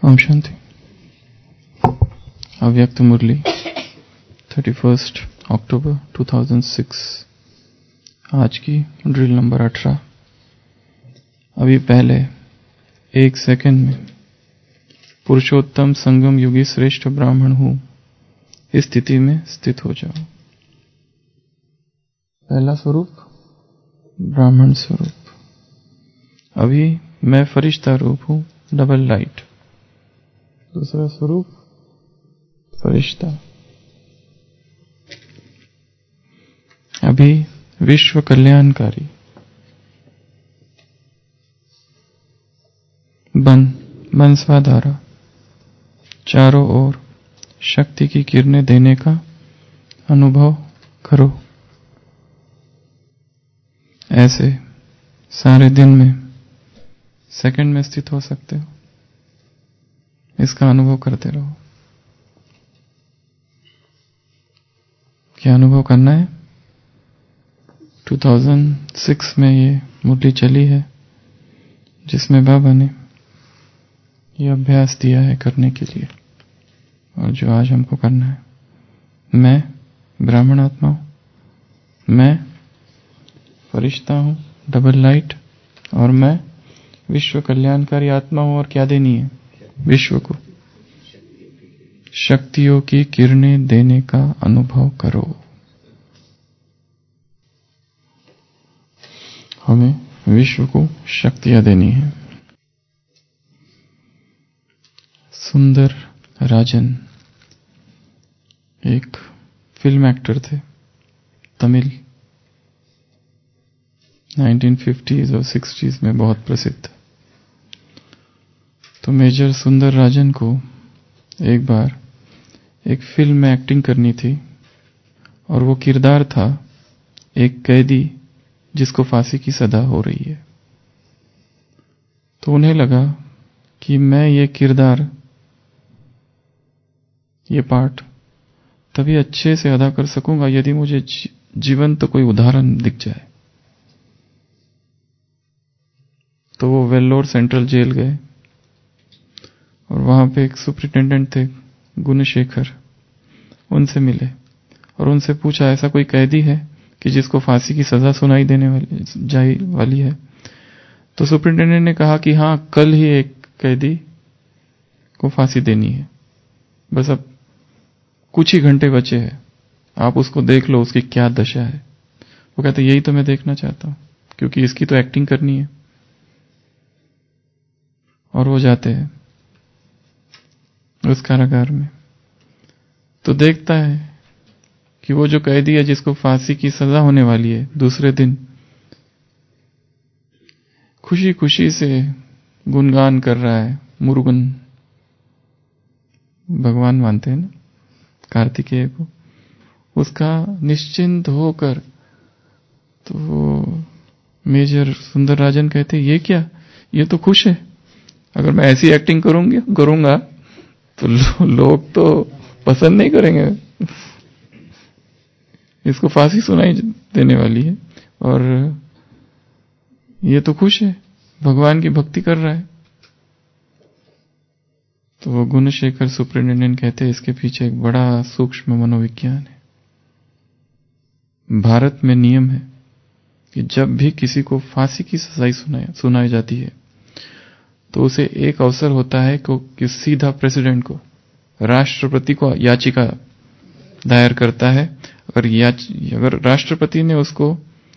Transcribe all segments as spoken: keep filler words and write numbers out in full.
ओम शांति। अव्यक्त मुरली thirty first October two thousand six. आज की ड्रिल नंबर अठारह। अभी पहले एक सेकंड में पुरुषोत्तम संगम युगी श्रेष्ठ ब्राह्मण हूं, इस स्थिति में स्थित हो जाओ। पहला स्वरूप ब्राह्मण स्वरूप। अभी मैं फरिश्ता रूप हूं, डबल लाइट। दूसरा स्वरूप फरिश्ता। अभी विश्व कल्याणकारी। बन बन स्वाधारा, चारों ओर शक्ति की किरणें देने का अनुभव करो। ऐसे सारे दिन में सेकंड में स्थित हो सकते हो। इसका अनुभव करते रहो। क्या अनुभव करना है? टू थाउजेंड सिक्स में ये मुरली चली है, जिसमें बाबा ने ये अभ्यास दिया है करने के लिए, और जो आज हमको करना है। मैं ब्राह्मण आत्मा हूं, मैं फरिश्ता हूं, डबल लाइट, और मैं विश्व कल्याणकारी आत्मा हूं। और क्या देनी है? विश्व को शक्तियों की किरणें देने का अनुभव करो। हमें विश्व को शक्तियां देनी है। सुंदर राजन एक फिल्म एक्टर थे, तमिल, नाइनटीन फिफ्टीज़ और सिक्सटीज़ में बहुत प्रसिद्ध। तो मेजर सुंदर राजन को एक बार एक फिल्म में एक्टिंग करनी थी, और वो किरदार था एक कैदी जिसको फांसी की सजा हो रही है। तो उन्हें लगा कि मैं ये किरदार, ये पार्ट तभी अच्छे से अदा कर सकूंगा यदि मुझे जीवन तो कोई उदाहरण दिख जाए। तो वो वेल्लोर सेंट्रल जेल गए, और वहां पे एक सुपरिटेंडेंट थे गुणशेखर, उनसे मिले और उनसे पूछा, ऐसा कोई कैदी है कि जिसको फांसी की सजा सुनाई देने वाली जाई वाली है? तो सुपरिटेंडेंट ने कहा कि हाँ, कल ही एक कैदी को फांसी देनी है, बस अब कुछ ही घंटे बचे हैं, आप उसको देख लो उसकी क्या दशा है। वो कहते, यही तो मैं देखना चाहता हूं, क्योंकि इसकी तो एक्टिंग करनी है। और वो जाते हैं उस कारागार में, तो देखता है कि वो जो कैदी है जिसको फांसी की सजा होने वाली है, दूसरे दिन खुशी खुशी से गुणगान कर रहा है। मुरुगन भगवान मानते हैं ना कार्तिकेय को, उसका निश्चिंत होकर। तो मेजर सुंदर राजन कहते, ये क्या, ये तो खुश है। अगर मैं ऐसी एक्टिंग करूंगी करूंगा तो लो, लोग तो पसंद नहीं करेंगे। इसको फांसी सुनाई देने वाली है और ये तो खुश है, भगवान की भक्ति कर रहा है। तो वो गुणशेखर सुपरिटेंडेंट कहते हैं, इसके पीछे एक बड़ा सूक्ष्म मनोविज्ञान है। भारत में नियम है कि जब भी किसी को फांसी की सजा सुनाई सुनाई जाती है तो उसे एक अवसर होता है कि सीधा प्रेसिडेंट को, राष्ट्रपति को याचिका दायर करता है। अगर अगर राष्ट्रपति ने उसको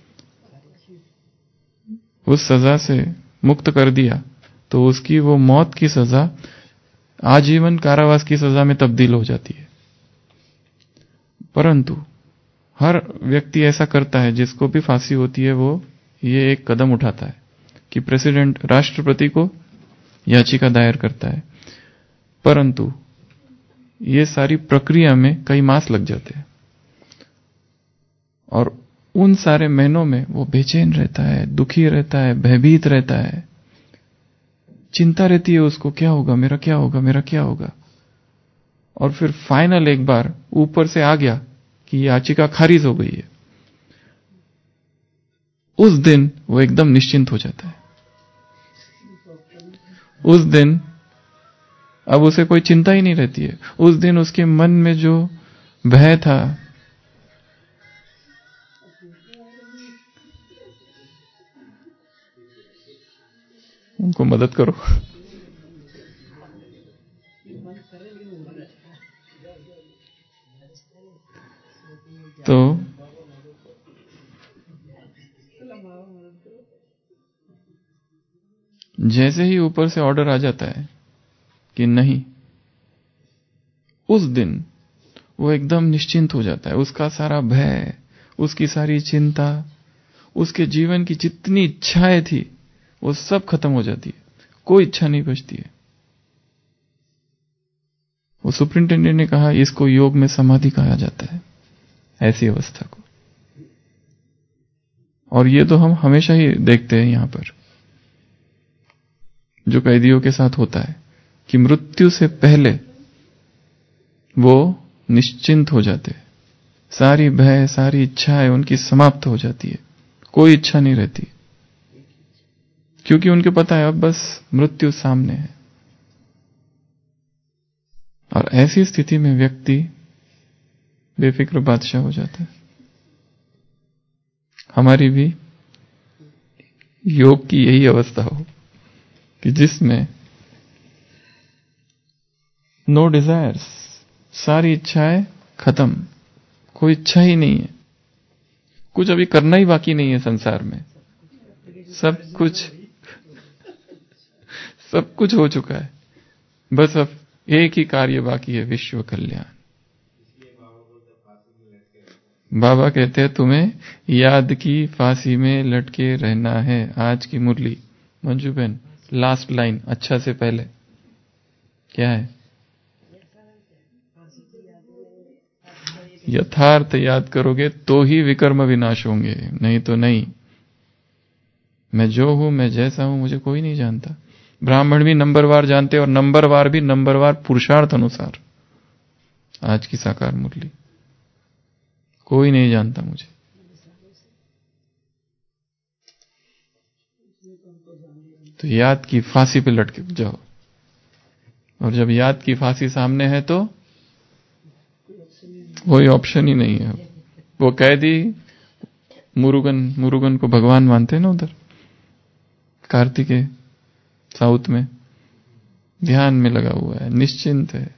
उस सजा से मुक्त कर दिया तो उसकी वो मौत की सजा आजीवन कारावास की सजा में तब्दील हो जाती है। परंतु हर व्यक्ति ऐसा करता है, जिसको भी फांसी होती है वो ये एक कदम उठाता है कि प्रेसिडेंट राष्ट्रपति को याचिका दायर करता है। परंतु ये सारी प्रक्रिया में कई मास लग जाते हैं, और उन सारे महीनों में वो बेचैन रहता है, दुखी रहता है, भयभीत रहता है, चिंता रहती है उसको, क्या होगा मेरा, क्या होगा मेरा, क्या होगा। और फिर फाइनल एक बार ऊपर से आ गया कि याचिका खारिज हो गई है, उस दिन वो एकदम निश्चिंत हो जाता है। उस दिन अब उसे कोई चिंता ही नहीं रहती है। उस दिन उसके मन में जो भय था, उनको मदद करो। तो जैसे ही ऊपर से ऑर्डर आ जाता है कि नहीं, उस दिन वो एकदम निश्चिंत हो जाता है। उसका सारा भय, उसकी सारी चिंता, उसके जीवन की जितनी इच्छाएं थी वो सब खत्म हो जाती है, कोई इच्छा नहीं बचती है। वो सुपरिंटेंडेंट ने कहा इसको योग में समाधि कहा जाता है, ऐसी अवस्था को। और ये तो हम हमेशा ही देखते हैं यहां पर, जो कैदियों के साथ होता है कि मृत्यु से पहले वो निश्चिंत हो जाते हैं, सारी भय, सारी इच्छाएं उनकी समाप्त हो जाती है, कोई इच्छा नहीं रहती, क्योंकि उनको पता है अब बस मृत्यु सामने है। और ऐसी स्थिति में व्यक्ति बेफिक्र बादशाह हो जाता है। हमारी भी योग की यही अवस्था हो कि जिसमें नो डिजायर्स, सारी इच्छाएं खत्म, कोई इच्छा ही नहीं है, कुछ अभी करना ही बाकी नहीं है संसार में, सब कुछ सब कुछ हो चुका है, बस अब एक ही कार्य बाकी है, विश्व कल्याण। बाबा कहते हैं तुम्हें याद की फांसी में लटके रहना है। आज की मुरली मंजू बहन, लास्ट लाइन अच्छा से पहले क्या है? यथार्थ याद करोगे तो ही विकर्म विनाश होंगे, नहीं तो नहीं। मैं जो हूं, मैं जैसा हूं, मुझे कोई नहीं जानता। ब्राह्मण भी नंबरवार जानते और नंबरवार भी नंबरवार पुरुषार्थ अनुसार। आज की साकार मुरली, कोई नहीं जानता मुझे। तो याद की फांसी पे लटके जाओ, और जब याद की फांसी सामने है तो कोई ऑप्शन ही नहीं है। वो कैदी मुरुगन मुरुगन को भगवान मानते हैं ना, उधर कार्तिकेय साउथ में, ध्यान में लगा हुआ है, निश्चिंत है।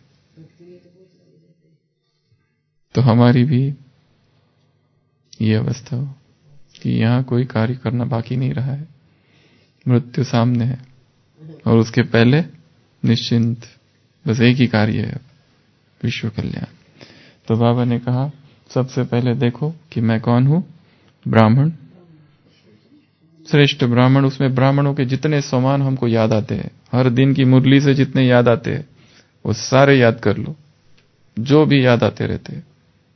तो हमारी भी ये अवस्था हो कि यहां कोई कार्य करना बाकी नहीं रहा है, मृत्यु सामने है और उसके पहले निश्चिंत, बस एक ही कार्य है, विश्व कल्याण। तो बाबा ने कहा सबसे पहले देखो कि मैं कौन हूं, ब्राह्मण, श्रेष्ठ ब्राह्मण। उसमें ब्राह्मणों के जितने समान हमको याद आते हैं, हर दिन की मुरली से जितने याद आते हैं वो सारे याद कर लो, जो भी याद आते रहते हैं,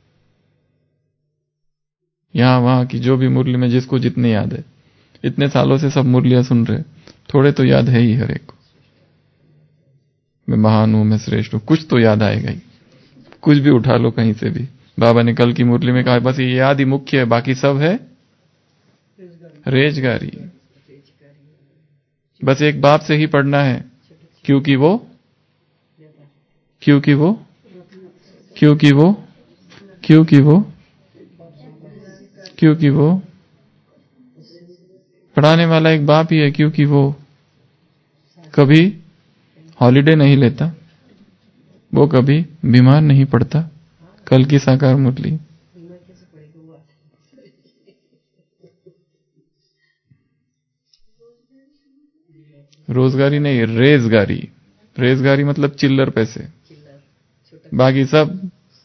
यहां वहां की जो भी मुरली में जिसको जितने याद है। इतने सालों से सब मुरलियां सुन रहे, थोड़े तो याद है ही हर एक को। मैं महान हूं, मैं श्रेष्ठ हूं, कुछ तो याद आएगा ही, कुछ भी उठा लो कहीं से भी। बाबा ने कल की मुरली में कहा बस ये याद ही मुख्य है, बाकी सब है रेजगारी। बस एक बाप से ही पढ़ना है, क्योंकि वो क्योंकि वो क्योंकि वो क्योंकि वो क्योंकि वो पढ़ाने वाला एक बाप ही है, क्योंकि वो कभी हॉलिडे नहीं लेता, वो कभी बीमार नहीं पड़ता। कल की साकार मुरली, रोजगारी नहीं, रेजगारी। रेजगारी मतलब चिल्लर पैसे, बाकी सब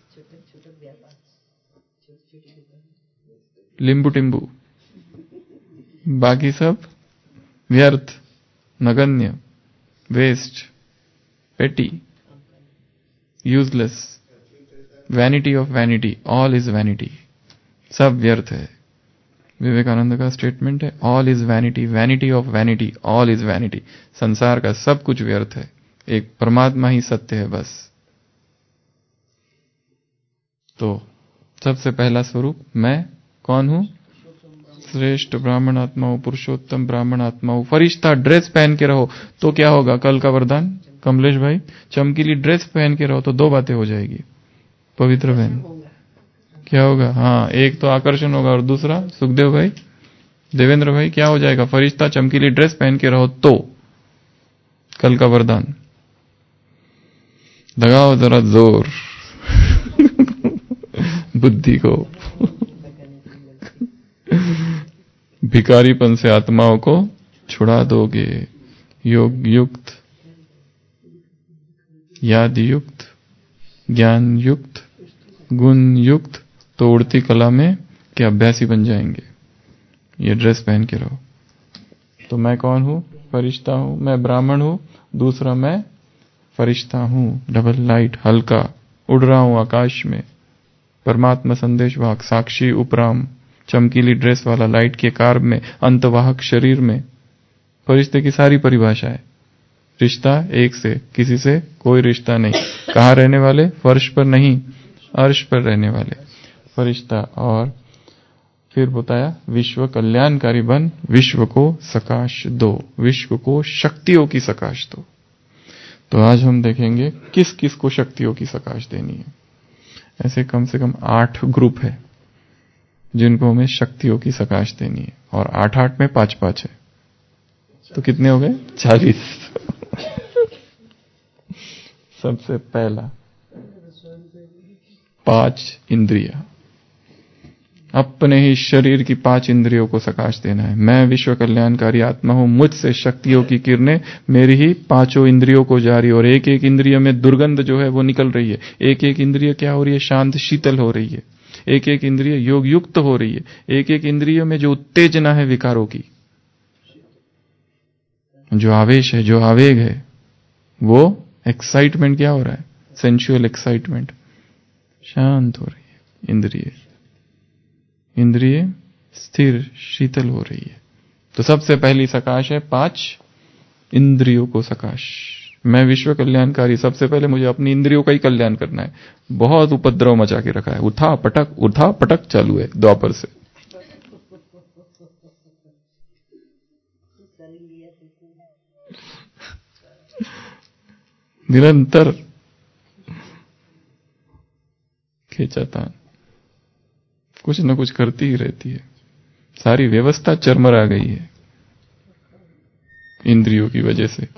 लिंबू टिम्बू, बाकी सब व्यर्थ, नगण्य, waste, petty, useless, vanity of vanity, all is vanity, सब व्यर्थ है। विवेकानंद का स्टेटमेंट है, all is vanity, vanity of vanity, all is vanity. संसार का सब कुछ व्यर्थ है, एक परमात्मा ही सत्य है बस। तो सबसे पहला स्वरूप मैं कौन हूं, श्रेष्ठ ब्राह्मण आत्मा हूं, पुरुषोत्तम ब्राह्मण आत्मा हूं। फरिश्ता ड्रेस पहन के रहो तो क्या होगा, कल का वरदान कमलेश भाई, चमकीली ड्रेस पहन के रहो तो दो बातें हो जाएगी। पवित्र बहन, क्या होगा? हाँ, एक तो आकर्षण होगा और दूसरा सुखदेव भाई, देवेंद्र भाई, क्या हो जाएगा? फरिश्ता चमकीली ड्रेस पहन के रहो तो कल का वरदान। लगाओ जरा जोर बुद्धि को। भिखारीपन से आत्माओं को छुड़ा दोगे। योग युक्त, याद युक्त, ज्ञान युक्त, गुण युक्त तो उड़ती कला में के अभ्यासी बन जाएंगे। ये ड्रेस पहन के रहो। तो मैं कौन हूं? फरिश्ता हूं। मैं ब्राह्मण हूं। दूसरा, मैं फरिश्ता हूं, डबल लाइट, हल्का, उड़ रहा हूं आकाश में, परमात्मा संदेश वाहक, साक्षी, उपराम, चमकीली ड्रेस वाला, लाइट के कार में, अंतवाहक शरीर में। फरिश्ते की सारी परिभाषा है। रिश्ता एक से, किसी से कोई रिश्ता नहीं। कहाँ रहने वाले? फर्श पर नहीं, अर्श पर रहने वाले फरिश्ता। और फिर बताया विश्व कल्याणकारी बन, विश्व को सकाश दो, विश्व को शक्तियों की सकाश दो। तो आज हम देखेंगे किस किस को शक्तियों की सकाश देनी है। ऐसे कम से कम आठ ग्रुप है जिनको हमें शक्तियों की सकाश देनी है, और आठ आठ में पांच पांच है, तो कितने हो गए? चालीस। सबसे पहला, पांच इंद्रिया। अपने ही शरीर की पांच इंद्रियों को सकाश देना है। मैं विश्व कल्याणकारी आत्मा हूं, मुझसे शक्तियों की किरणें मेरी ही पांचों इंद्रियों को जा रही है, और एक एक इंद्रिय में दुर्गंध जो है वो निकल रही है। एक एक इंद्रिय क्या हो रही है? शांत शीतल हो रही है। एक एक इंद्रिय योग युक्त हो रही है। एक एक इंद्रिय में जो उत्तेजना है विकारों की, जो आवेश है, जो आवेग है, वो एक्साइटमेंट क्या हो रहा है? सेंसुअल एक्साइटमेंट, शांत हो रही है। इंद्रिय इंद्रिय स्थिर शीतल हो रही है। तो सबसे पहली सकाश है पांच इंद्रियों को सकाश। मैं विश्व कल्याणकारी, सबसे पहले मुझे अपनी इंद्रियों का ही कल्याण करना है। बहुत उपद्रव मचा के रखा है, उठा पटक उठा पटक चालू है द्वापर से। निरंतर खींचातान, कुछ न कुछ करती ही रहती है। सारी व्यवस्था चरमरा गई है इंद्रियों की वजह से।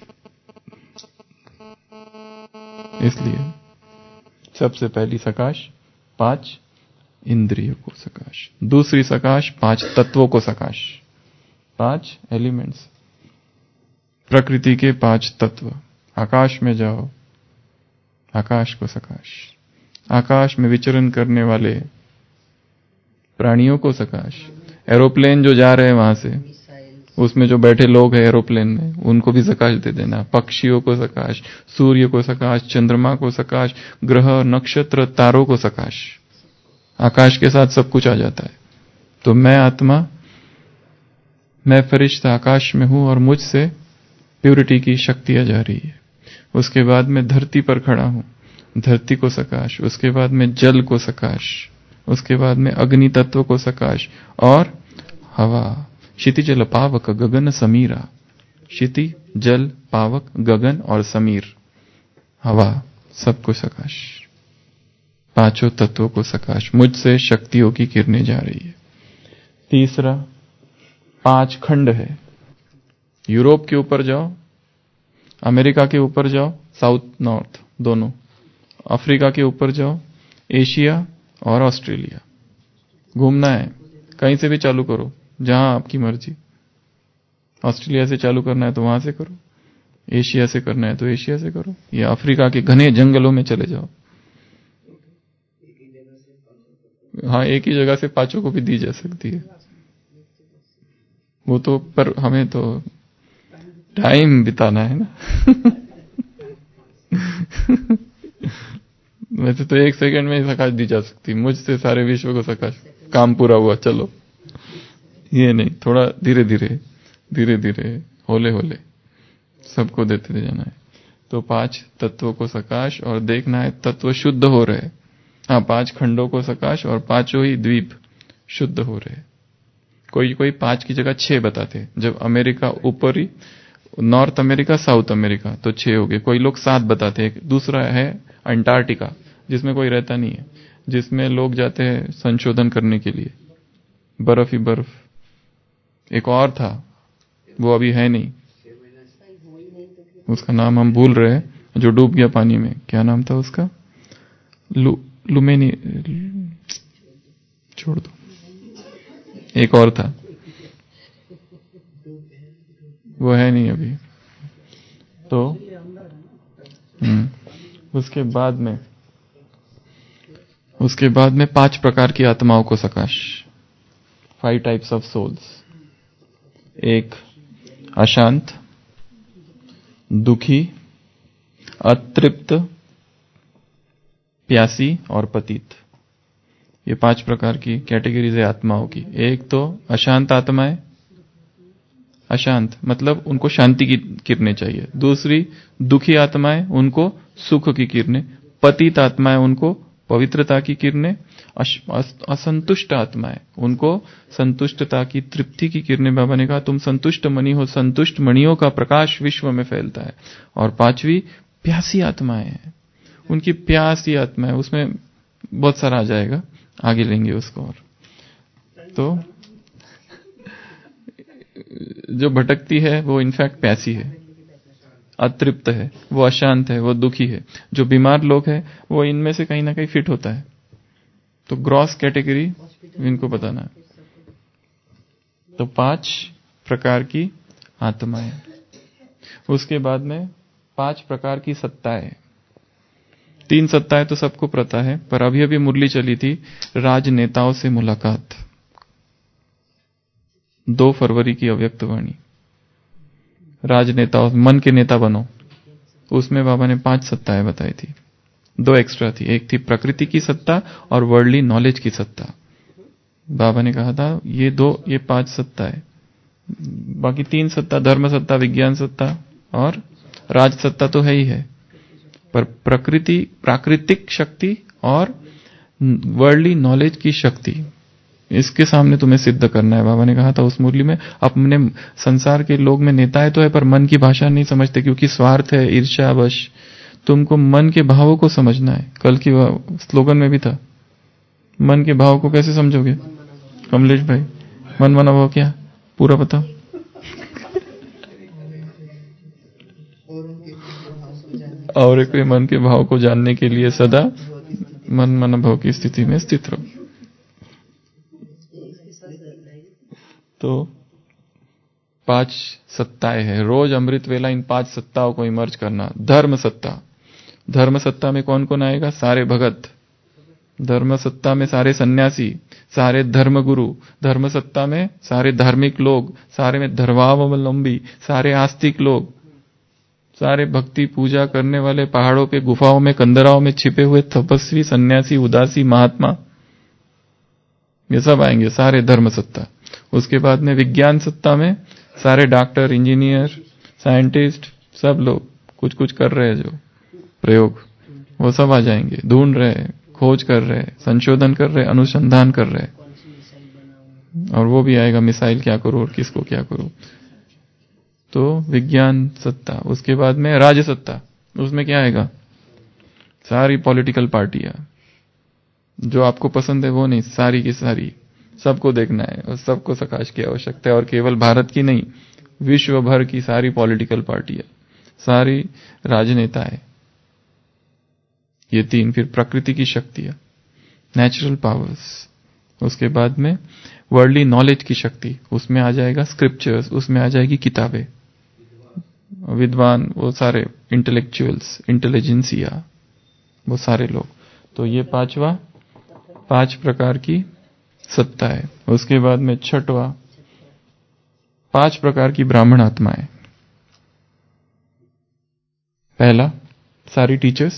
इसलिए सबसे पहली सकाश पांच इंद्रियों को सकाश। दूसरी सकाश पांच तत्वों को सकाश। पांच एलिमेंट्स, प्रकृति के पांच तत्व। आकाश में जाओ, आकाश को सकाश। आकाश में विचरण करने वाले प्राणियों को सकाश। एरोप्लेन जो जा रहे हैं वहां से, उसमें जो बैठे लोग हैं एरोप्लेन में, उनको भी सकाश दे देना। पक्षियों को सकाश, सूर्य को सकाश, चंद्रमा को सकाश, ग्रह नक्षत्र तारों को सकाश। आकाश के साथ सब कुछ आ जाता है। तो मैं आत्मा, मैं फरिश्ता आकाश में हूं, और मुझसे प्यूरिटी की शक्ति आ जा रही है। उसके बाद मैं धरती पर खड़ा हूं, धरती को सकाश। उसके बाद में जल को सकाश। उसके बाद में अग्नि तत्व को सकाश, और हवा। क्षिति जल पावक गगन समीरा। क्षिति जल पावक गगन और समीर, हवा, सबको सकाश। पांचों तत्वों को सकाश। मुझसे शक्तियों की किरणें जा रही है। तीसरा, पांच खंड है। यूरोप के ऊपर जाओ, अमेरिका के ऊपर जाओ, साउथ नॉर्थ दोनों, अफ्रीका के ऊपर जाओ, एशिया और ऑस्ट्रेलिया। घूमना है, कहीं से भी चालू करो, जहां आपकी मर्जी। ऑस्ट्रेलिया से चालू करना है तो वहां से करो, एशिया से करना है तो एशिया से करो, या अफ्रीका के घने जंगलों में चले जाओ। हाँ, एक ही जगह से पांचों को भी दी जा सकती है वो तो, पर हमें तो टाइम बिताना है ना। वैसे तो एक सेकंड में ही सकाश दी जा सकती, मुझसे सारे विश्व को सकाश, काम पूरा हुआ, चलो। ये नहीं, थोड़ा धीरे धीरे धीरे धीरे होले होले सबको देते जाना है। तो पांच तत्वों को सकाश, और देखना है तत्व शुद्ध हो रहे। हाँ, पांच खंडों को सकाश, और पांचों ही द्वीप शुद्ध हो रहे। कोई कोई पांच की जगह छह बताते। जब अमेरिका ऊपरी नॉर्थ अमेरिका, साउथ अमेरिका, तो छह हो गए। कोई लोग सात बताते हैं। दूसरा है अंटार्कटिका, जिसमें कोई रहता नहीं है, जिसमें लोग जाते हैं संशोधन करने के लिए, बर्फ ही बर्फ। एक और था, वो अभी है नहीं, उसका नाम हम भूल रहे हैं, जो डूब गया पानी में, क्या नाम था उसका? लु, लुमेनी, छोड़ दो, एक और था, वो है नहीं अभी। तो हम्म उसके बाद में उसके बाद में पांच प्रकार की आत्माओं को सकाश, फाइव टाइप्स ऑफ सोल्स। एक अशांत, दुखी, अतृप्त, प्यासी और पतित। ये पांच प्रकार की कैटेगरीज है आत्माओं की। एक तो अशांत आत्माएं, अशांत मतलब उनको शांति की किरणें चाहिए। दूसरी दुखी आत्माएं, उनको सुख की किरणें। पतित आत्माएं, उनको पवित्रता की किरणें। असंतुष्ट आत्माएं, उनको संतुष्टता की, तृप्ति की किरणें। बाबा ने कहा तुम संतुष्ट मणि हो, संतुष्ट मणियों का प्रकाश विश्व में फैलता है। और पांचवी प्यासी आत्माएं हैं, उनकी प्यासी आत्माएं, उसमें बहुत सारा आ जाएगा, आगे लेंगे उसको। और तो जो भटकती है वो इनफैक्ट प्यासी है, अतृप्त है, वो अशांत है, वो दुखी है। जो बीमार लोग हैं वो इनमें से कहीं ना कहीं फिट होता है। तो ग्रॉस कैटेगरी इनको बताना है। तो पांच प्रकार की आत्माएं। उसके बाद में पांच प्रकार की सत्ताएं। तीन सत्ताएं तो सबको पता है, पर अभी अभी मुरली चली थी, राजनेताओं से मुलाकात, दो फरवरी की अव्यक्त वाणी। राजनेताओं, मन के नेता बनो, उसमें बाबा ने पांच सत्ताएं बताई थी। दो एक्स्ट्रा थी, एक थी प्रकृति की सत्ता और वर्ल्डली नॉलेज की सत्ता। बाबा ने कहा था ये दो, ये पांच सत्ता है। बाकी तीन सत्ता, धर्म सत्ता, विज्ञान सत्ता और राज सत्ता तो है ही है, पर प्रकृति, प्राकृतिक शक्ति और वर्ल्डली नॉलेज की शक्ति, इसके सामने तुम्हें सिद्ध करना है। बाबा ने कहा था उस मुरली में, अपने संसार के लोग में नेताएं तो है, पर मन की भाषा नहीं समझते, क्योंकि स्वार्थ है, ईर्ष्या वश। तुमको मन के भावों को समझना है। कल की स्लोगन में भी था, मन के भाव को कैसे समझोगे कमलेश भाई? मन मना भाव क्या, पूरा बताओ। और एक मन के भाव को जानने के लिए सदा मन मन भाव की स्थिति में स्थित रहो। तो पांच सत्ताएं हैं, रोज अमृत वेला इन पांच सत्ताओं को इमर्ज करना। धर्म सत्ता, धर्म सत्ता में कौन कौन आएगा? सारे भगत। धर्म सत्ता में सारे सन्यासी, सारे धर्म गुरु। धर्म सत्ता में सारे धार्मिक लोग, सारे में धर्मावलंबी, सारे आस्तिक लोग, सारे भक्ति पूजा करने वाले, पहाड़ों पे, गुफाओं में, कंदराओं में छिपे हुए तपस्वी, सन्यासी, उदासी, महात्मा, ये सब आएंगे, सारे धर्म सत्ता। उसके बाद में विज्ञान सत्ता में सारे डॉक्टर, इंजीनियर, साइंटिस्ट, सब लोग कुछ कुछ कर रहे हैं जो प्रयोग, वो सब आ जाएंगे। ढूंढ रहे, खोज कर रहे, संशोधन कर रहे, अनुसंधान कर रहे, और वो भी आएगा, मिसाइल क्या करो और किसको क्या करो। तो विज्ञान सत्ता। उसके बाद में राज सत्ता, उसमें क्या आएगा? सारी पॉलिटिकल पार्टियां, जो आपको पसंद है वो नहीं, सारी की सारी, सबको देखना है और सबको सकाश की आवश्यकता है। और केवल भारत की नहीं, विश्व भर की सारी पॉलिटिकल पार्टियां, सारी राजनेता है। ये तीन। फिर प्रकृति की शक्तियां, नेचुरल पावर्स। उसके बाद में वर्ल्डली नॉलेज की शक्ति, उसमें आ जाएगा स्क्रिप्चर्स, उसमें आ जाएगी किताबें, विद्वान, वो सारे इंटेलेक्चुअल्स, इंटेलिजेंसिया, वो सारे लोग। तो ये पांचवा, पांच प्रकार की सत्ता है। उसके बाद में छठवा, पांच प्रकार की ब्राह्मण आत्माएं। पहला, सारी टीचर्स,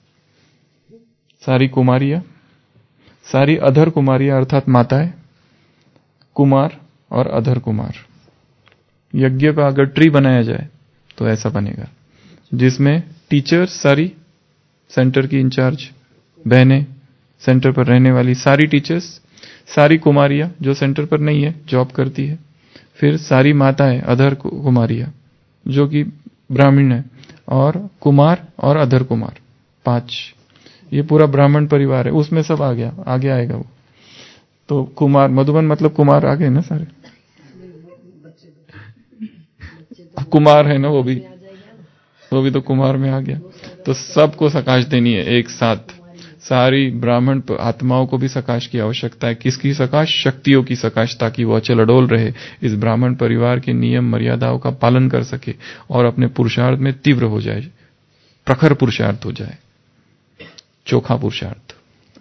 सारी कुमारियां, सारी अधर कुमारियां अर्थात माताएं, कुमार और अधर कुमार। यज्ञ का अगर ट्री बनाया जाए तो ऐसा बनेगा, जिसमें टीचर्स सारी, सेंटर की इंचार्ज बहनें, सेंटर पर रहने वाली सारी टीचर्स, सारी कुमारियां जो सेंटर पर नहीं है, जॉब करती है, फिर सारी माताएं, अधर कुमारियां, जो कि ब्राह्मण है, और कुमार और अधर कुमार, पांच। ये पूरा ब्राह्मण परिवार है, उसमें सब आ गया, आगे आएगा वो। तो कुमार, मधुबन मतलब कुमार आ गए ना सारे, कुमार है ना वो भी, वो भी तो कुमार में आ गया। तो सबको सकाश देनी है एक साथ, सारी ब्राह्मण आत्माओं को भी सकाश की आवश्यकता है। किसकी सकाश? शक्तियों की सकाश, ताकि वो अचल अडोल रहे, इस ब्राह्मण परिवार के नियम मर्यादाओं का पालन कर सके और अपने पुरुषार्थ में तीव्र हो जाए, प्रखर पुरुषार्थ हो जाए, चोखा पुरुषार्थ।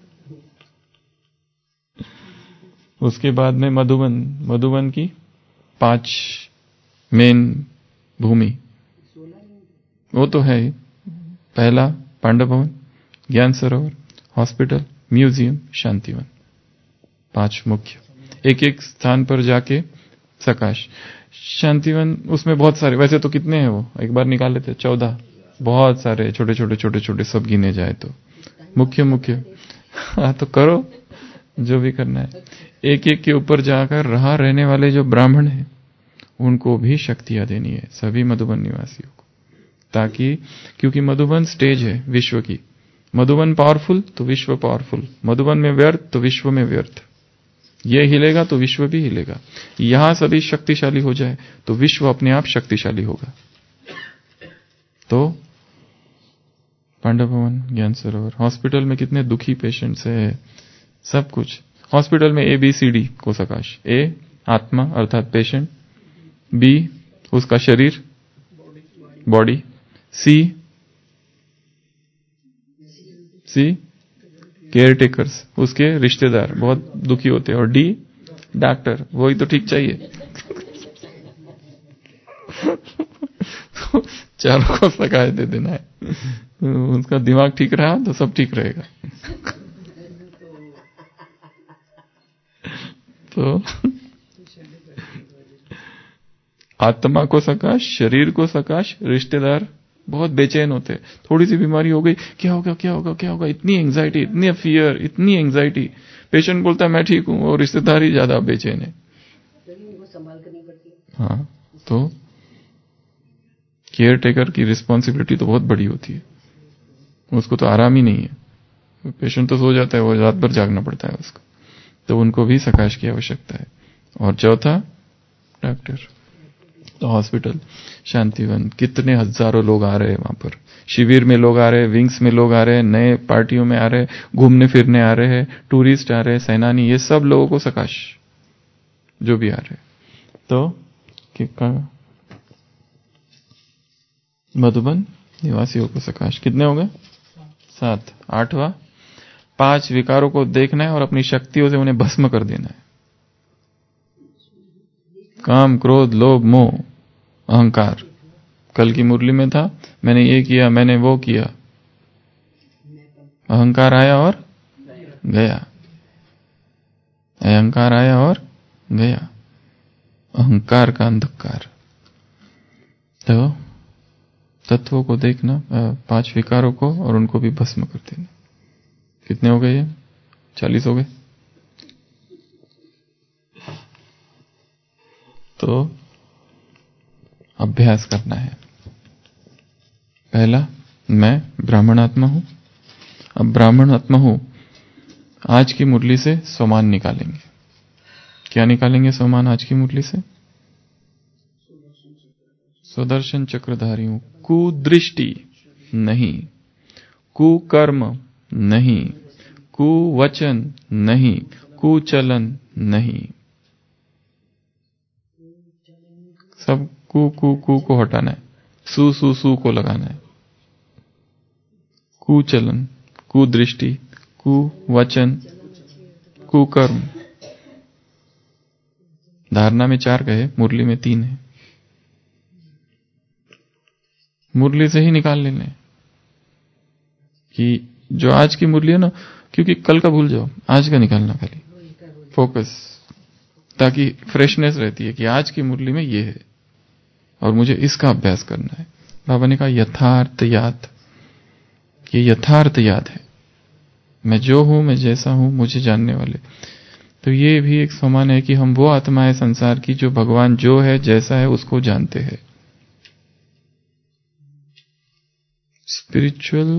उसके बाद में मधुबन, मधुबन की पांच मेन भूमि, वो तो है ही। पहला पांडव भवन, ज्ञान सरोवर, हॉस्पिटल, म्यूजियम, शांतिवन, पांच मुख्य। एक एक स्थान पर जाके सकाश। शांतिवन उसमें बहुत सारे, वैसे तो कितने हैं वो, एक बार निकाल लेते, चौदह, बहुत सारे छोटे छोटे छोटे छोटे सब गिने जाए तो मुख्य मुख्य। हाँ तो करो जो भी करना है। एक एक के ऊपर जाकर रहा रहने वाले जो ब्राह्मण हैं उनको भी शक्तियां देनी है, सभी मधुबन निवासियों को, ताकि, क्योंकि मधुबन स्टेज है विश्व की। मधुबन पावरफुल तो विश्व पावरफुल, मधुबन में व्यर्थ तो विश्व में व्यर्थ। ये हिलेगा तो विश्व भी हिलेगा। यहां सभी शक्तिशाली हो जाए तो विश्व अपने आप शक्तिशाली होगा। तो पांडव भवन, ज्ञान सरोवर, हॉस्पिटल में कितने दुखी पेशेंट्स है, सब कुछ। हॉस्पिटल में ए बी सी डी को सकाश। ए आत्मा अर्थात पेशेंट, बी उसका शरीर body, C C caretakers उसके रिश्तेदार बहुत दुखी होते हैं, और डी डॉक्टर, वही तो ठीक चाहिए। चारों को सकाश दे देना है, उसका दिमाग ठीक रहा तो सब ठीक रहेगा। तो आत्मा को सकाश, शरीर को सकाश, रिश्तेदार बहुत बेचैन होते हैं, थोड़ी सी बीमारी हो गई, क्या होगा क्या होगा क्या होगा, इतनी एंजाइटी, इतनी फियर, इतनी एंजाइटी। पेशेंट बोलता है मैं ठीक हूं, और रिश्तेदार ही ज्यादा बेचैन है। हाँ, तो केयर टेकर की रिस्पॉन्सिबिलिटी तो बहुत बड़ी होती है, उसको तो आराम ही नहीं है। पेशेंट तो सो जाता है, वो रात भर जागना पड़ता है उसको, तो उनको भी सकाश की आवश्यकता है। और चौथा डॉक्टर। तो हॉस्पिटल, शांतिवन, कितने हजारों लोग आ रहे हैं वहां पर, शिविर में लोग आ रहे हैं, विंग्स में लोग आ रहे हैं, नए पार्टियों में आ रहे हैं, घूमने फिरने आ रहे हैं, टूरिस्ट आ रहे हैं, सेनानी, ये सब लोगों को सकाश जो भी आ रहे हैं। तो मधुबन निवासियों को सकाश कितने हो गए? सात। आठवां, पांच विकारों को देखना है और अपनी शक्तियों से उन्हें भस्म कर देना है। काम, क्रोध, लोभ, मोह, अहंकार। कल की मुरली में था, मैंने ये किया, मैंने वो किया, अहंकार आया और गया, अहंकार आया और गया, अहंकार का अंधकार। तो तत्वों को देखना, पांच विकारों को, और उनको भी भस्म कर देना। कितने हो गए ये? चालीस हो गए। तो अभ्यास करना है। पहला, मैं ब्राह्मण आत्मा हूं। अब ब्राह्मण आत्मा हूं, आज की मुरली से सोमान निकालेंगे। क्या निकालेंगे सोमान आज की मुरली से? सुदर्शन चक्रधारी हूं, कुदृष्टि नहीं, कुकर्म नहीं, कुवचन नहीं, कुचलन नहीं। सब कु कु कु को हटाना है, सु सु सु को लगाना है। कुचलन, कुदृष्टि, कुवचन, कुकर्म। धारणा में चार कहे, मुरली में तीन है। मुरली से ही निकाल लेने कि जो आज की मुरली है ना, क्योंकि कल का भूल जाओ, आज का निकालना खाली फोकस, ताकि फ्रेशनेस रहती है कि आज की मुरली में ये है और मुझे इसका अभ्यास करना है। बाबा ने कहा यथार्थ याद, ये यथार्थ याद है, मैं जो हूं, मैं जैसा हूं, मुझे जानने वाले। तो ये भी एक समान है कि हम वो आत्मा है संसार की जो भगवान जो है, जैसा है, उसको जानते हैं। स्पिरिचुअल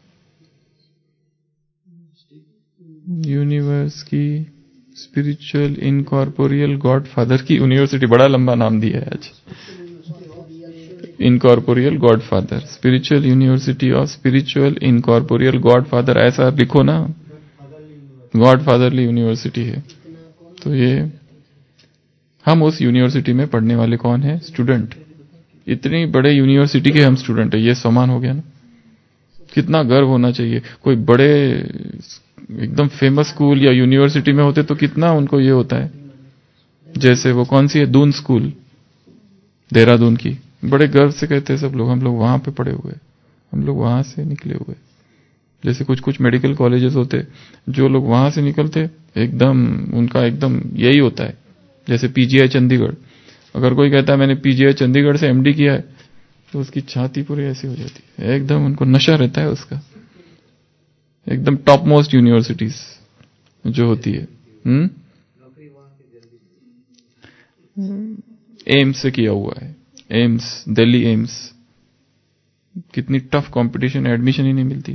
यूनिवर्स की, स्पिरिचुअल इनकॉर्पोरियल गॉड फादर की यूनिवर्सिटी, बड़ा लंबा नाम दिया है आज। Incorporeal God father, spiritual university of spiritual incorporeal God father, ऐसा लिखो ना, गॉड फादरली यूनिवर्सिटी है। तो ये हम उस यूनिवर्सिटी में पढ़ने वाले कौन है? स्टूडेंट। इतनी बड़े यूनिवर्सिटी के हम स्टूडेंट है, ये सम्मान हो गया ना। कितना गर्व होना चाहिए। कोई बड़े एकदम फेमस स्कूल या यूनिवर्सिटी में होते तो कितना उनको ये होता है। जैसे वो कौन सी है, दून स्कूल देहरादून की, बड़े गर्व से कहते हैं सब लोग, हम लोग वहां पे पढ़े हुए, हम लोग वहां से निकले हुए। जैसे कुछ कुछ मेडिकल कॉलेजेस होते, जो लोग वहां से निकलते एकदम उनका एकदम यही होता है। जैसे पीजीआई चंडीगढ़, अगर कोई कहता है मैंने पीजीआई चंडीगढ़ से एमडी किया है, तो उसकी छाती पूरी ऐसी हो जाती है, एकदम उनको नशा रहता है उसका। एकदम टॉप मोस्ट यूनिवर्सिटीज जो होती है। हम्म एम्स से किया हुआ है, एम्स, दिल्ली एम्स। कितनी टफ कंपटीशन, एडमिशन ही नहीं मिलती।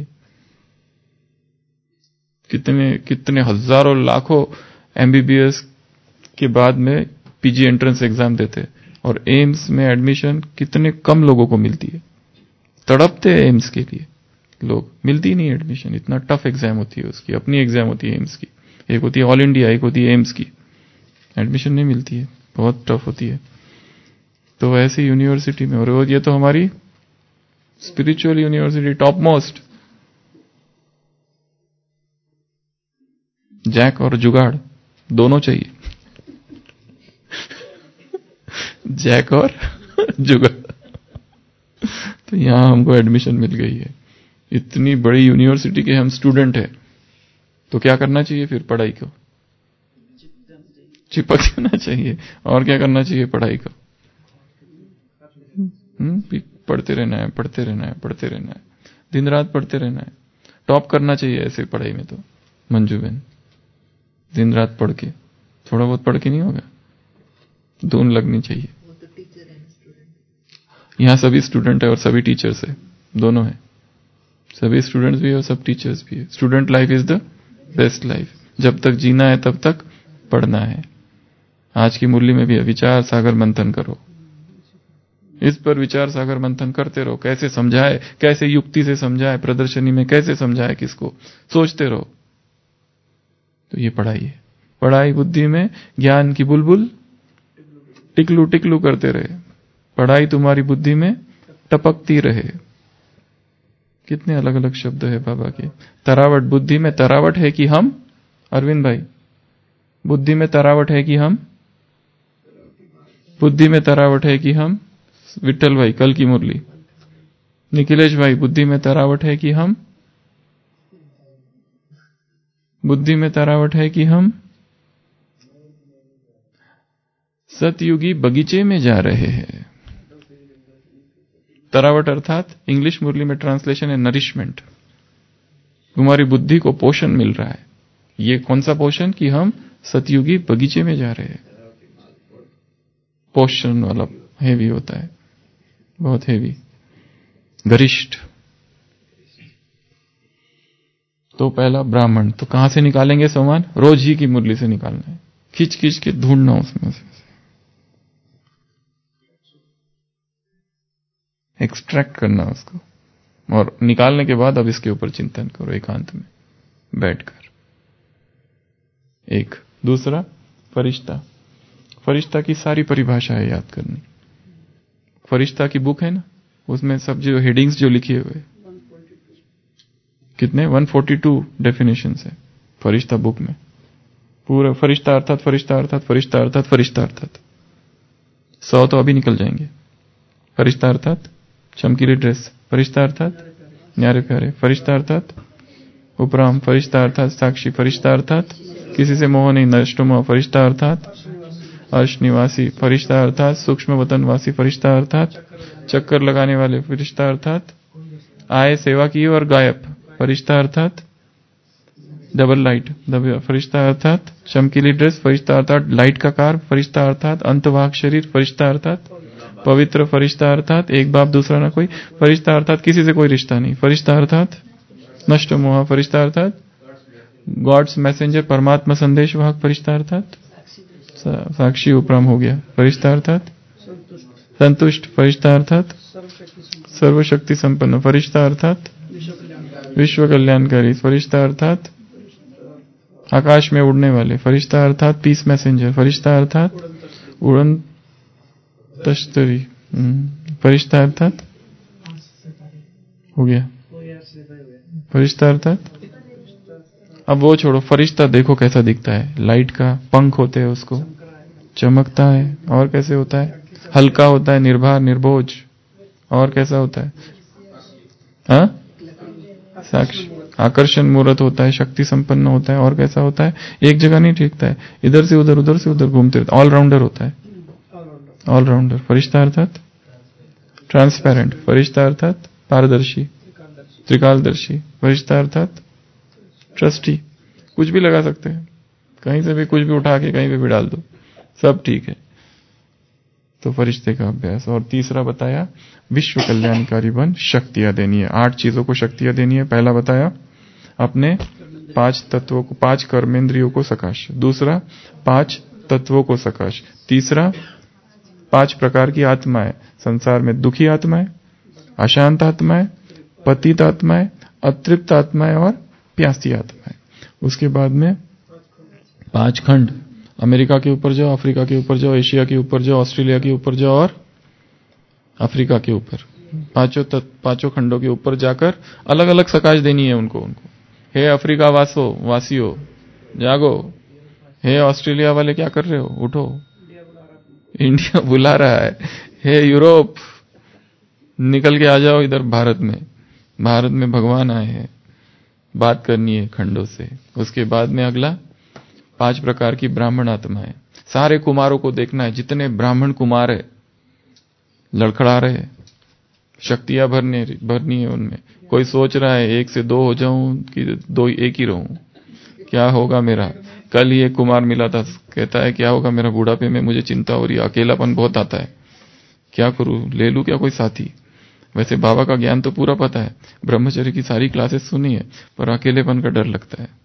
कितने कितने हजारों लाखों एमबीबीएस के बाद में पीजी एंट्रेंस एग्जाम देते, और एम्स में एडमिशन कितने कम लोगों को मिलती है। तड़पते हैं एम्स के लिए लोग, मिलती नहीं एडमिशन। इतना टफ एग्जाम होती है उसकी, अपनी एग्जाम होती है एम्स की, एक होती है ऑल इंडिया, एक होती है एम्स की। एडमिशन नहीं मिलती है, बहुत टफ होती है। तो ऐसी यूनिवर्सिटी में, और ये तो हमारी spiritual university top most. Jack और जुगाड़ दोनों चाहिए। जैक और जुगाड़। तो यहां हमको एडमिशन मिल गई है। इतनी बड़ी यूनिवर्सिटी के हम स्टूडेंट हैं, तो क्या करना चाहिए फिर? पढ़ाई को चिपक जाना चाहिए। और क्या करना चाहिए? पढ़ाई को हम्म पढ़ते रहना है, पढ़ते रहना है, पढ़ते रहना है, दिन रात पढ़ते रहना है। टॉप करना चाहिए ऐसे पढ़ाई में। तो मंजू बहन, दिन रात पढ़ के, थोड़ा बहुत पढ़ के नहीं होगा, धुन लगनी चाहिए। यहाँ सभी स्टूडेंट है और सभी टीचर्स है, दोनों है। सभी स्टूडेंट्स भी है और सब टीचर्स भी है। Student life is the best life. जब तक जीना है तब तक पढ़ना है। आज की मुरली में भी विचार सागर मंथन करो, इस पर विचार सागर मंथन करते रहो। कैसे समझाए, कैसे युक्ति से समझाए, प्रदर्शनी में कैसे समझाए किसको, सोचते रहो। तो ये पढ़ाई है। पढ़ाई बुद्धि में ज्ञान की बुलबुल टिकलू टिकलू करते रहे। पढ़ाई तुम्हारी बुद्धि में टपकती रहे। कितने अलग अलग शब्द है बाबा के। तरावट, बुद्धि में तरावट है कि हम, अरविंद भाई, बुद्धि में तरावट है कि हम, बुद्धि में तरावट है कि हम, विठल भाई कल की मुरली, निखिलेश भाई, बुद्धि में तरावट है कि हम, बुद्धि में तरावट है कि हम सतयुगी बगीचे में जा रहे हैं। तरावट अर्थात इंग्लिश मुरली में ट्रांसलेशन है नरिशमेंट। तुम्हारी बुद्धि को पोषण मिल रहा है। ये कौन सा पोषण? कि हम सतयुगी बगीचे में जा रहे हैं। पोषण वाला हेवी होता है, बहुत हेवी, गरिष्ठ। तो पहला ब्राह्मण, तो कहां से निकालेंगे सामान? रोज ही की मुरली से निकालना है, खींच खींच के ढूंढना उसमें से, एक्सट्रैक्ट करना उसको, और निकालने के बाद अब इसके ऊपर चिंतन करो एकांत में बैठकर। एक दूसरा, फरिश्ता। फरिश्ता की सारी परिभाषा है याद करनी। फरिश्ता की बुक है ना, उसमें सब जो हेडिंग्स जो लिखे हुए, कितने एक सौ बयालीस डेफिनेशंस है फरिश्ता बुक में। पूरा फरिश्ता अर्थात फरिश्ता अर्थात फरिश्ता अर्थात फरिश्ता अर्थात सौ तो अभी निकल जाएंगे। फरिश्ता अर्थात चमकीली ड्रेस, फरिश्ता अर्थात न्यारे प्यारे, फरिश्ता अर्थात उपराम, फरिश्ता अर्थात साक्षी, फरिश्ता अर्थात किसी से मोह नहीं, नष्ट मोह, फरिश्ता अर्थात अर्श निवासी, फरिश्ता अर्थात सूक्ष्म वतनवासी, फरिश्ता अर्थात चक्कर लगाने वाले, फरिश्ता अर्थात आए सेवा की और गायब, फरिश्ता अर्थात डबल लाइट, फरिश्ता अर्थात चमकीली ड्रेस, फरिश्ता अर्थात लाइट का कार, फरिश्ता अर्थात अंतवाक शरीर, फरिश्ता अर्थात पवित्र फरिश्ता अर्थात एक बाप दूसरा ना कोई, फरिश्ता अर्थात किसी से कोई रिश्ता नहीं, फरिश्ता अर्थात नष्ट मोह, फरिश्ता अर्थात गॉड्स मैसेंजर, परमात्मा संदेश वाहक, फरिश्ता अर्थात साक्षी उपराम हो गया, फरिश्ता अर्थात संतुष्ट, फरिश्ता अर्थात सर्वशक्ति संपन्न, फरिश्ता अर्थात विश्व कल्याणकारी, फरिश्ता अर्थात आकाश में उड़ने वाले, फरिश्ता अर्थात पीस मैसेंजर, फरिश्ता अर्थात उड़न तश्तरी, फरिश्ता अर्थात हो गया, फरिश्ता अर्थात अब वो छोड़ो, फरिश्ता देखो कैसा दिखता है, लाइट का पंख होते हैं, उसको चमकता है, और कैसे होता है, हल्का होता है, निर्भर निर्भोज, और कैसा होता है, हाँ साक्षी आकर्षण मूर्त होता है, शक्ति संपन्न होता है, और कैसा होता है, एक जगह नहीं टिकता है, इधर से उधर उधर से उधर घूमते रहता है, ऑलराउंडर होता है, ऑलराउंडर, फरिश्ता अर्थात ट्रांसपेरेंट, फरिश्ता अर्थात पारदर्शी, त्रिकालदर्शी, फरिश्ता अर्थात ट्रस्टी, कुछ भी लगा सकते हैं, कहीं से भी कुछ भी उठा के कहीं पे भी डाल दो, सब ठीक है। तो फरिश्ते का अभ्यास। और तीसरा बताया विश्व कल्याणकारी बन, शक्तियां देनी है, आठ चीजों को शक्तियां देनी है। पहला बताया अपने पांच तत्वों को, पांच कर्मेंद्रियों को सकाश, दूसरा पांच तत्वों को सकाश, तीसरा पांच प्रकार की आत्माएं, संसार में दुखी आत्माएं, अशांत आत्माएं, पतित आत्माएं, अतृप्त आत्माएं और प्यासी आत्माएं। उसके बाद में पांच खंड, अमेरिका के ऊपर जाओ, अफ्रीका के ऊपर जाओ, एशिया के ऊपर जाओ, ऑस्ट्रेलिया के ऊपर जाओ और अफ्रीका के ऊपर, पांचों पांचों खंडों के ऊपर जाकर अलग अलग सकाश देनी है उनको उनको हे अफ्रीका वासो वासियों जागो, हे ऑस्ट्रेलिया वाले क्या कर रहे हो, उठो, इंडिया बुला रहा है, हे यूरोप निकल के आ जाओ इधर भारत में, भारत में भगवान आए हैं, बात करनी है खंडों से। उसके बाद में अगला पांच प्रकार की ब्राह्मण आत्माएं, सारे कुमारों को देखना है, जितने ब्राह्मण कुमार है लड़खड़ा रहे, शक्तियां भरने भरनी है उनमें। कोई सोच रहा है एक से दो हो जाऊं कि दो एक ही रहूं, क्या होगा मेरा। कल ही एक कुमार मिला था, कहता है क्या होगा मेरा बुढ़ापे में, मुझे चिंता हो रही है, अकेलापन बहुत आता है, क्या करूं, ले लूं क्या कोई साथी। वैसे बाबा का ज्ञान तो पूरा पता है, ब्रह्मचर्य की सारी क्लासेस सुनी है, पर अकेलेपन का डर लगता है।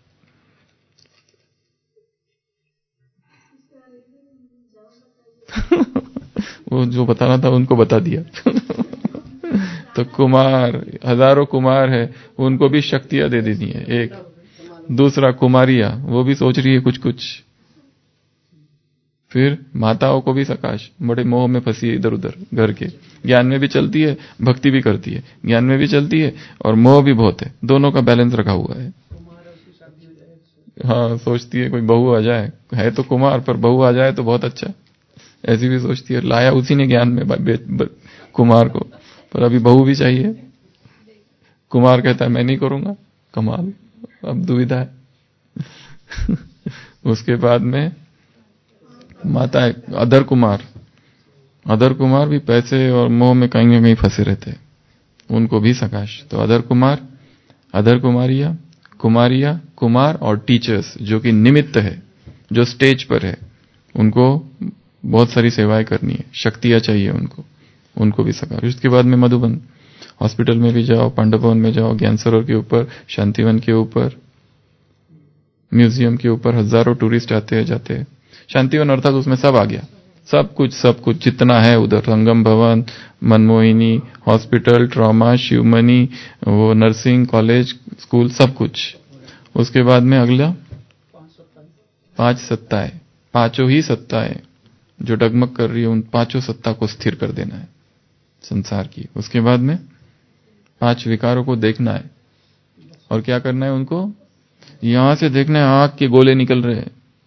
वो जो बताना था उनको बता दिया। तो कुमार, हजारों कुमार है, उनको भी शक्तियां दे देनी है। एक दूसरा कुमारियां, वो भी सोच रही है कुछ कुछ। फिर माताओं को भी सकाश, बड़े मोह में फंसी है इधर उधर, घर के ज्ञान में भी चलती है, भक्ति भी करती है, ज्ञान में भी चलती है और मोह भी बहुत है, दोनों का बैलेंस रखा हुआ है। हाँ, सोचती है कोई बहू आ जाए, है तो कुमार पर बहू आ जाए तो बहुत अच्छा, ऐसी भी सोचती है। लाया उसी ने ज्ञान में कुमार को, पर अभी बहू भी चाहिए। कुमार कहता है मैं नहीं करूंगा, कमाल, अब दुविधा है। उसके बाद में माता है अधर कुमार, अधर कुमार भी पैसे और मोह में कहीं न कहीं फंसे रहते हैं, उनको भी सकाश। तो अधर कुमार, अधर कुमारिया, कुमारिया, कुमार और टीचर्स जो कि निमित्त है, जो स्टेज पर है, उनको बहुत सारी सेवाएं करनी है, शक्तियां चाहिए उनको, उनको भी सकाश। उसके बाद में मधुबन, हॉस्पिटल में भी जाओ, पांडव भवन में जाओ, ज्ञान सरोवर के ऊपर, शांतिवन के ऊपर, म्यूजियम के ऊपर हजारों टूरिस्ट आते हैं जाते हैं। शांतिवन अर्थात उसमें सब आ गया, सब कुछ सब कुछ जितना है उधर, संगम भवन, मनमोहिनी, हॉस्पिटल, ट्रॉमा, शिवमनी, वो नर्सिंग कॉलेज, स्कूल, सब कुछ। उसके बाद में अगला पांच सत्ताएं, पांचों ही सत्ताएं जो डगमग कर रही है, उन पांचों सत्ता को स्थिर कर देना है संसार की। उसके बाद में पांच विकारों को देखना है, और क्या करना है उनको, यहां से देखना है आग के गोले निकल रहे हैं,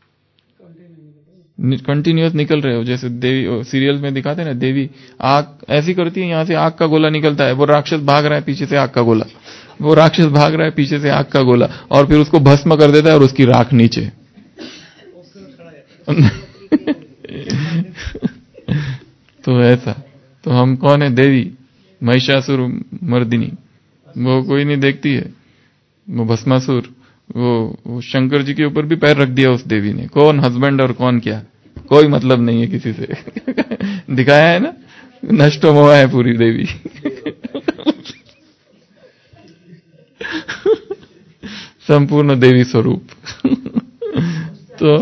कंटिन्यूअस निकल रहे हो, जैसे देवी सीरियल में दिखाते हैं ना, देवी आग ऐसी करती है, यहां से आग का गोला निकलता है, वो राक्षस भाग रहा है पीछे से आग का गोला, वो राक्षस भाग रहा है पीछे से आग का गोला, और फिर उसको भस्म कर देता है और उसकी राख नीचे। तो ऐसा, तो हम कौन है, देवी महिषासुर मर्दिनी, वो कोई नहीं देखती है, वो भस्मासुर, वो, वो शंकर जी के ऊपर भी पैर रख दिया उस देवी ने, कौन हस्बैंड और कौन क्या, कोई मतलब नहीं है किसी से। दिखाया है ना, नष्टो मोह है पूरी देवी। संपूर्ण देवी स्वरूप। तो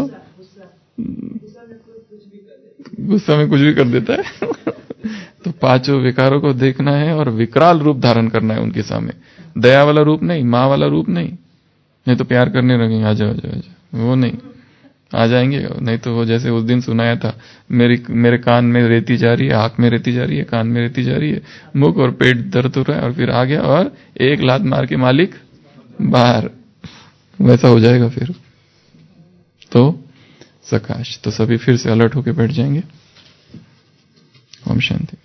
गुस्सा में कुछ भी कर देता है। तो पांचों विकारों को देखना है और विकराल रूप धारण करना है उनके सामने। दया वाला रूप नहीं, माँ वाला रूप नहीं, नहीं तो प्यार करने लगेंगे, आ जाओ आ जाओ आ जाओ, वो नहीं, आ जाएंगे। नहीं तो वो जैसे उस दिन सुनाया था, मेरी मेरे कान में रेती जा रही है, आंख में रेती जा रही है, कान में रेती जा रही है, मुख और पेट दर्द हो रहा है, और फिर आ गया और एक लात मार के मालिक बाहर। वैसा हो जाएगा फिर तो सकाश। तो सभी फिर से अलर्ट होके बैठ जाएंगे। ओम शांति।